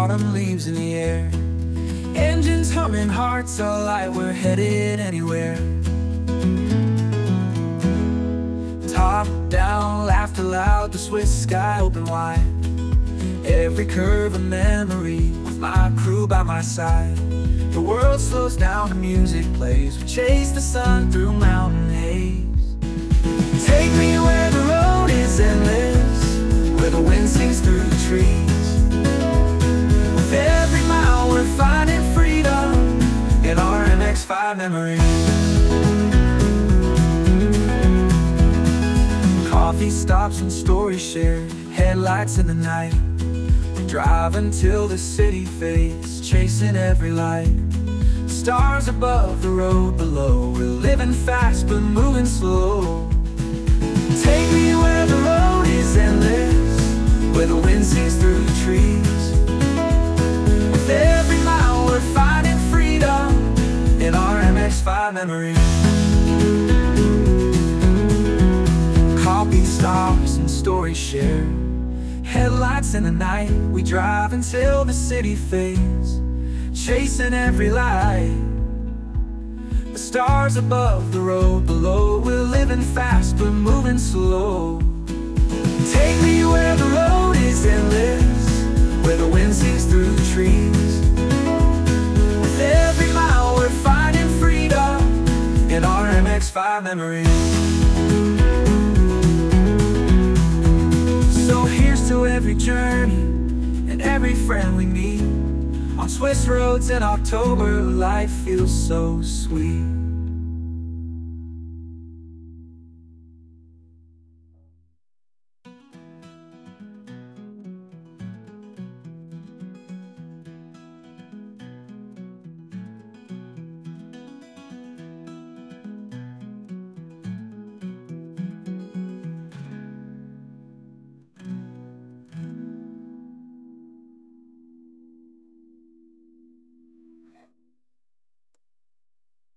autumn leaves in the air. Engines humming, hearts alight, we're headed anywhere. Top down, laughed aloud, the Swiss sky open wide. Every curve a memory, with my crew by my side. The world slows down, the music plays. We chase the sun through mountain haze. Take me where the road is endless, where the wind sings through the trees. With every mile we're finding freedom in our MX-5 memories. Coffee stops and stories shared, headlights in the night. We drive until the city fades, chasing every light. Stars above, the road below. We're living fast but moving slow. Take me where the road is endless, where the wind sings through the trees. With every mile we're finding freedom in our MX-5 memories. Coffee stops and stories shared, headlights in the night. We drive until the city fades, chasing every light. The stars above, the road below. We're living fast but moving slow. Take me where the road is endless, where the wind sings through the trees. With every mile we're finding freedom in our MX-5 memories. So here's to every journey and every friend we meet. On Swiss roads in October, life feels so sweet.